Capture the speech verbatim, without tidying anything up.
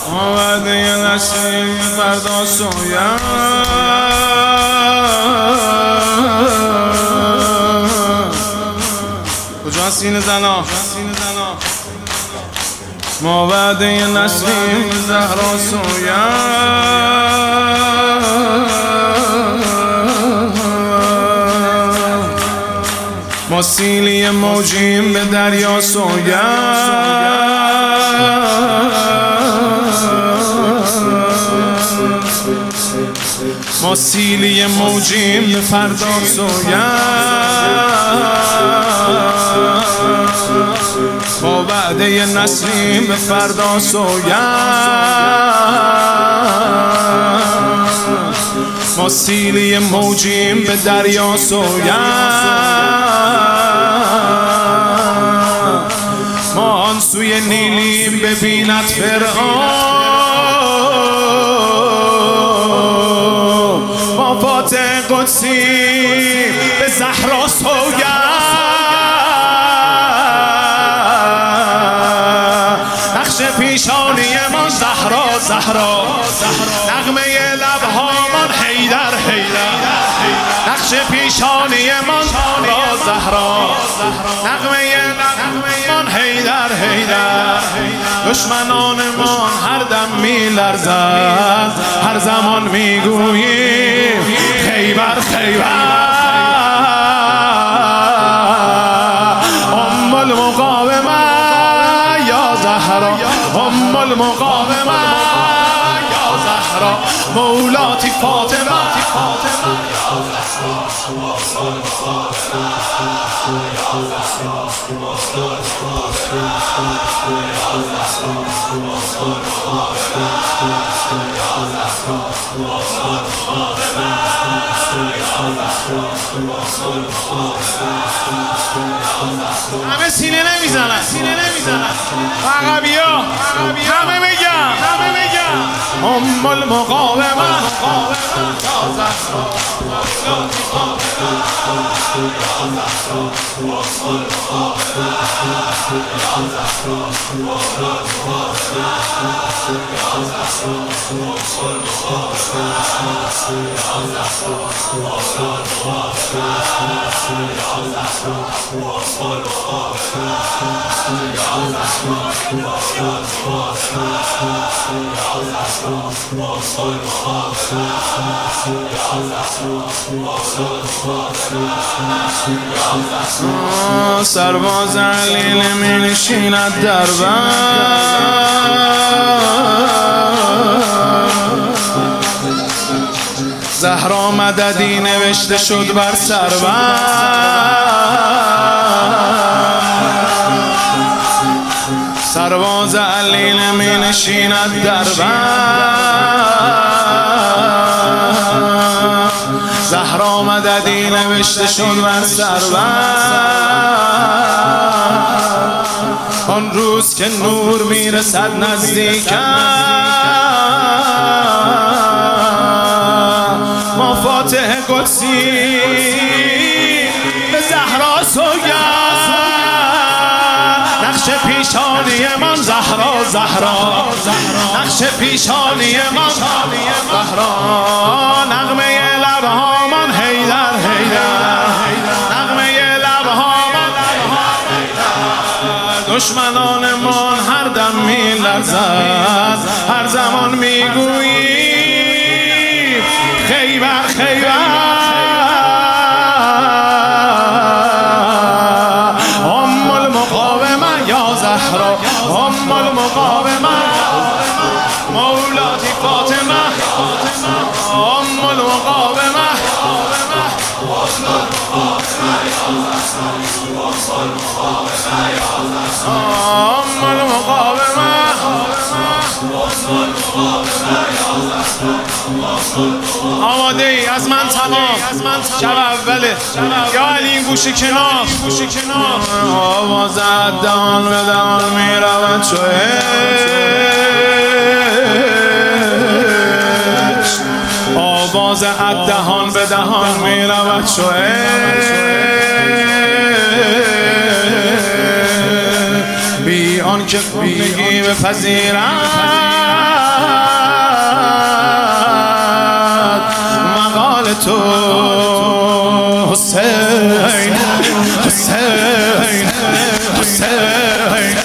آورده نسیم فردا سویم کجا سینه زنا ما وعده نسیم زهرا سویم ما سیلی موجیم به دریا سویم ما سیلی موجیم به فردا سویم با وعده نسیم به فردا سویم ما سیلی موجیم به دریا سویم ما آن سوی نیلیم ببیند فرعون ما فاتح قدسی به زهرا سویم نقش پیشانی من زهرا زهرا نغمه لبهامان حیدر حیدر نقش پیشانی من زهرا زهرا نغمه لبهامان حیدر حیدر دشمنان ما هر دم می لرزد هر زمان می گوییم خیبر خیبر ام المقاومه یا زهرا ام المقاومه یا زهرا مولاتی فاطمه همه سینه نمیزنن سینه نمیزنن عقبیا همه بگم همه بگم ام المقاومه سرباز علیل می نشیند در بر زهرا مددی نوشته شد بر سربر سرباز علیل می نشیند در بر زهرا مددی نوشته شد بر سربر آن روز که نور میرسد نزدیکم ما فاتح قدسی به زهرا سویم نقش پیشانی من زهرا زهرا نقش پیشانی من زهرا نغمه لبهامان حیدر حیدر نغمه لبهامان دشمنان من هر دم می لرزد هر زمان می گویی خیبر خیبر ام المقاومه یا زهرا ام المقاومه مولاتی فاطمه ام المقاومه ام المقاومه آماده ای از من تمام شب اوله یا علی این گوشه کنار آواز دهان به دهان می رود چو آواز دهان به دهان می رود چو بی آن که بگی بپذیرم تو حسین حسین حسین